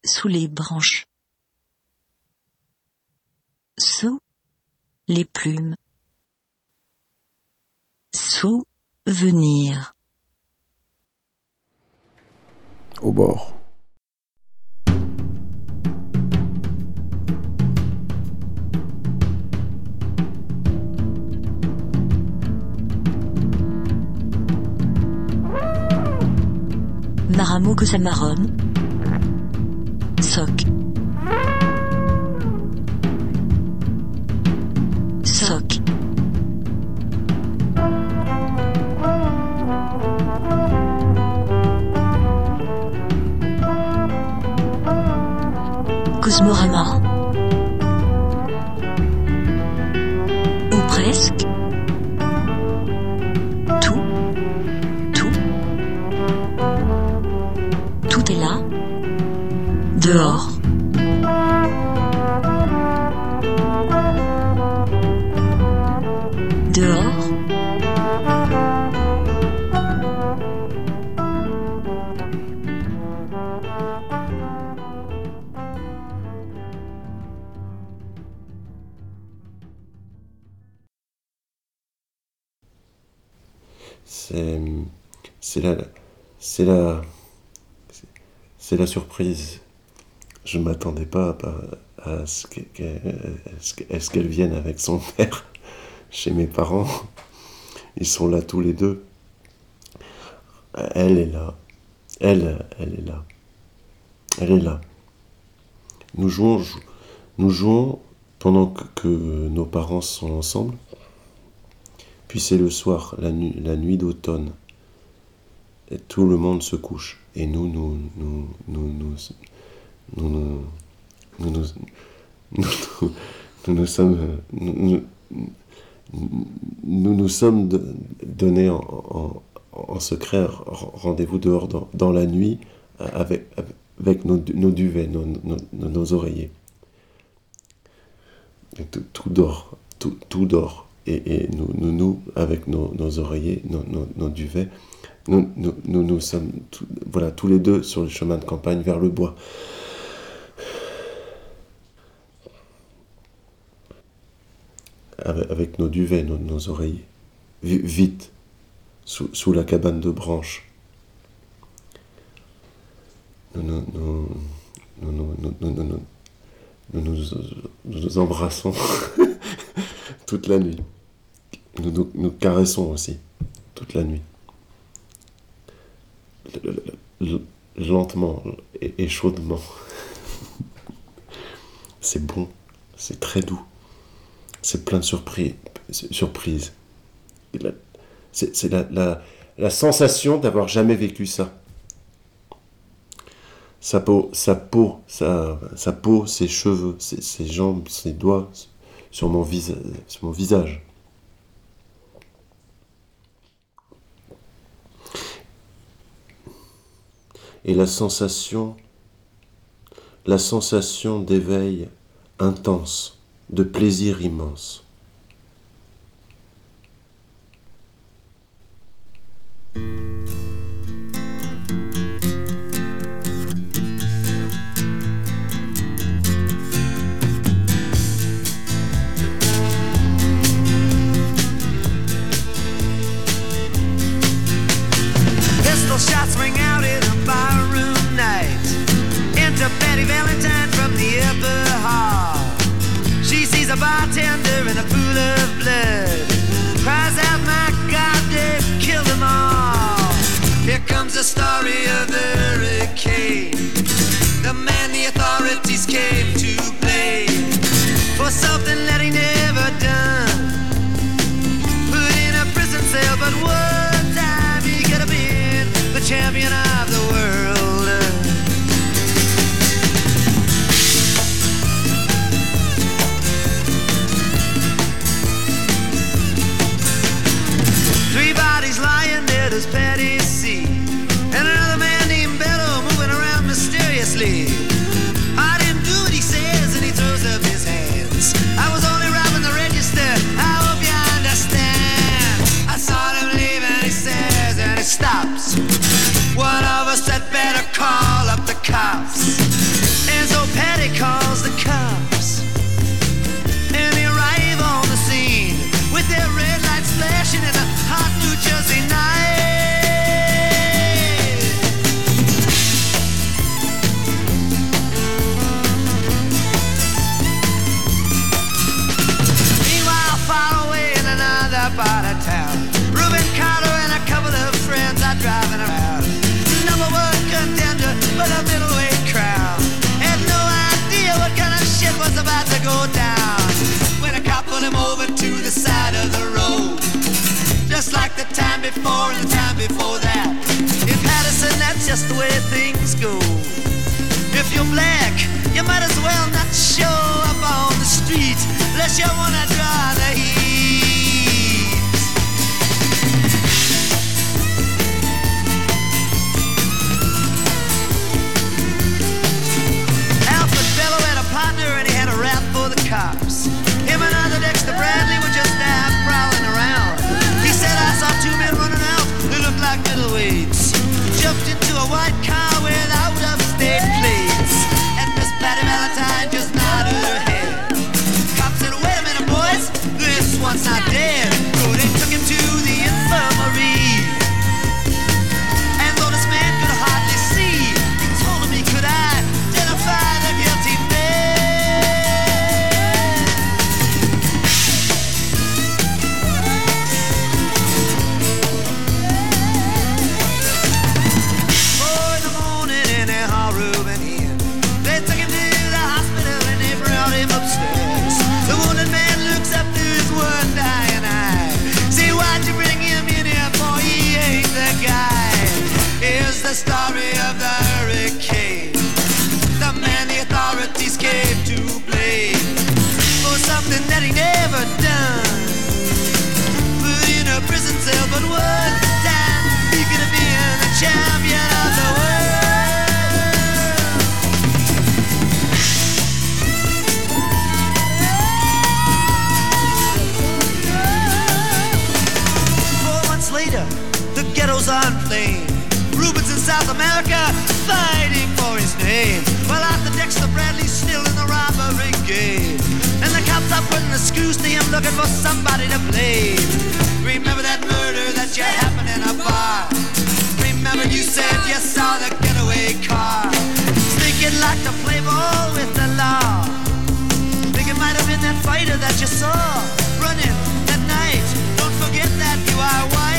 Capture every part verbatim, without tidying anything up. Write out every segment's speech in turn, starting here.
sous les branches. Sous les plumes. Souvenir. Au bord. Maramo Cosamarum. Soc. Soc. Cosmorama. Ou presque. Tout. Tout. Tout est là. Dehors. Dehors. C'est, c'est la, c'est la, c'est la surprise. Je m'attendais pas à, à ce qu'elle, à ce qu'elle vienne avec son père chez mes parents. Ils sont là tous les deux. Elle est là. Elle, elle est là. Elle est là. Nous jouons, nous jouons pendant que, que nos parents sont ensemble. Puis c'est le soir, la nuit, la nuit d'automne. Et tout le monde se couche. Et nous, nous, nous, nous, nous, nous, nous, nous, nous, nous, nous, nous sommes, nous, nous, nous sommes donnés en, en, en secret rendez-vous dehors dans, dans la nuit avec, avec nos, nos duvets, nos, nos, nos oreillers. Et tout, tout dort, tout, tout dort. Et, et nous, nous, nous, avec nos, nos oreillers, nos, nos, nos duvets, nous, nous, nous, nous sommes tout, voilà, tous les deux sur le chemin de campagne vers le bois. Avec, avec nos duvets, nos, nos oreillers. V- vite, sous, sous la cabane de branches. Nous nous, nous, nous, nous, nous, nous, nous, nous, nous, nous, nous embrassons toute la nuit. Nous, nous, nous caressons aussi, toute la nuit. Lentement et, et chaudement. C'est bon, c'est très doux. C'est plein de surprises. surprises. C'est, c'est la, la, la sensation d'avoir jamais vécu ça. Sa peau, sa peau, sa, sa peau, ses cheveux, ses, ses jambes, ses doigts sur mon, visa, sur mon visage. Et la sensation, la sensation d'éveil intense, de plaisir immense. Pistol shots ring out in a barroom night. Enter Betty Valentine from the upper hall. She sees a bartender in a pool of blood. Cries out, my God, they've killed them all. Here comes the story of the hurricane. The man the authorities came to blame for something that he never done. Put in a prison cell, but one time he could have been the champion of the world. Three bodies lying dead as Patty C. And another man named Bello moving around mysteriously. I didn't do what he says, and he throws up his hands. I was only robbing the register, I hope you understand. I saw him leave and he says, and he stops. One of us had better call up the cops. time before and the time before that. In Patterson, that's just the way things go. If you're black, you might as well not show up on the street unless you wanna draw the heat. Alfred Bellow had a partner and he had a rap for the cops. Him and other Dexter Bradley were just out prowling around. He said, I saw two men running out, they looked like middleweights. Jumped into a white car without upstate plates. And Miss Patty Valentine just nodded her head. Cop said, wait a minute, boys, this one's not dead. So they took him to the infirmary. And though this man could hardly see, he told him he could identify the guilty man. The story of the hurricane, the man the authorities came to blame for something that he never done. Put in a prison cell, but one time he could have been the champion of the world. Four months later, the ghetto's on flame. Rubens in South America fighting for his name. Well, Arthur Dexter Bradley's still in the robbery game. And the cops are putting the screws to him looking for somebody to blame. Remember that murder that you happened in a bar? Remember you said you saw the getaway car? Thinking like to play ball with the law. Think it might have been that fighter that you saw running that night. Don't forget that you are white.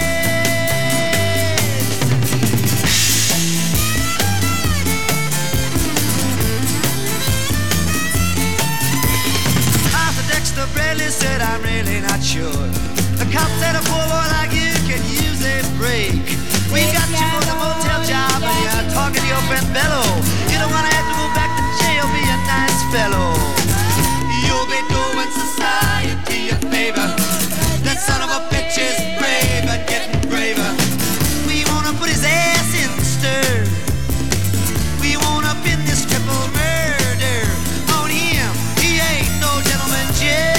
Bradley said, I'm really not sure. The cop said a poor boy like you can use a break. We got you for the motel job and you're talking to your friend Bello. You don't wanna have to go back to jail, be a nice fellow. You'll be doing society a favor. That son of a bitch is brave and getting braver. We wanna put his ass in the stir. We wanna pin this triple murder on him. He ain't no gentleman, Jay.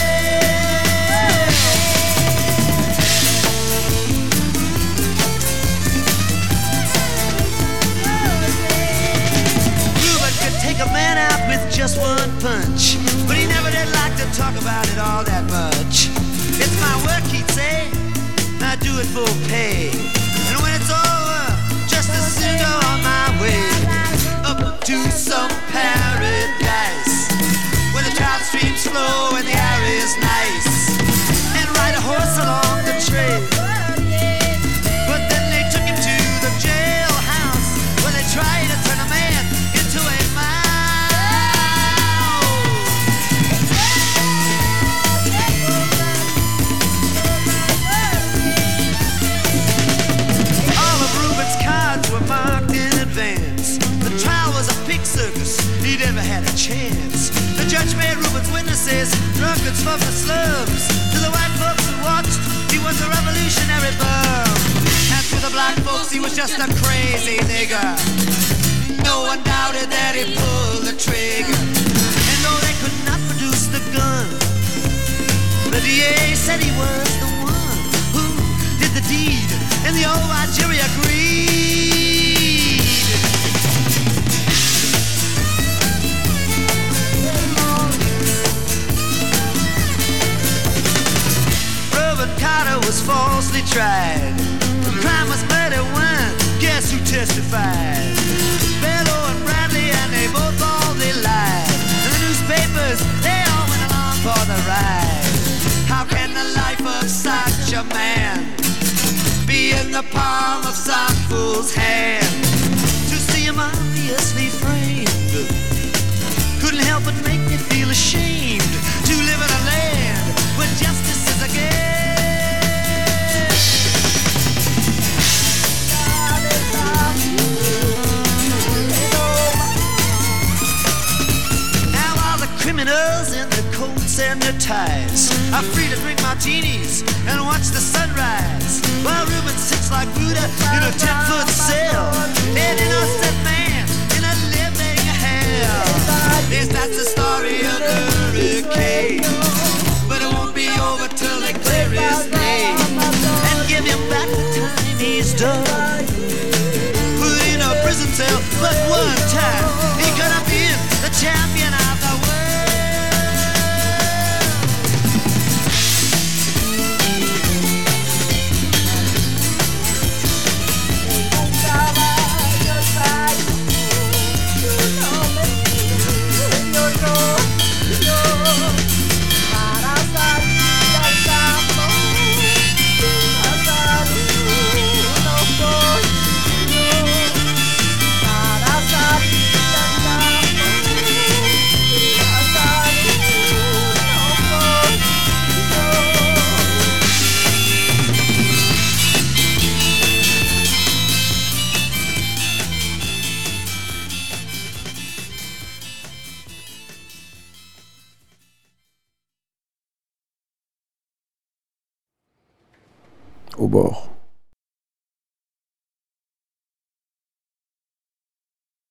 Take a man out with just one punch, but he never did like to talk about it all that much. It's my work, he'd say, I do it for pay. And when it's over, just as soon go on my way up to some paradise where the trout streams flow and the air is nice, and ride a horse along the trail. But then they took him to the jailhouse where they tried to turn a man into a marked in advance. The trial was a pig circus, he never had a chance. The judge made Rubens witnesses, drunkards from the slums. To the white folks who watched, he was a revolutionary bum. And to the black folks, he was just a crazy nigger. No one doubted that he pulled the trigger. And though they could not produce the gun, the D A said he was the one who did the deed, and the old white jury agreed. Carter was falsely tried. The crime was murder one. Guess who testified? Bellow and Bradley, and they both all they lied. And the newspapers, they all went along for the ride. How can the life of such a man be in the palm of some fool's hand? To see him obviously framed couldn't help but make me feel ashamed to live in a land where justice is a game. tender ties. I'm free to drink martinis and watch the sunrise, while Reuben sits like Buddha in a ten-foot cell, an innocent man in a living hell. Yes, that's the story of the hurricane, but it won't be over till they clear his name and give him back the time he's done. Put in a prison cell, but one time he could have been the champion of the world. Au bord.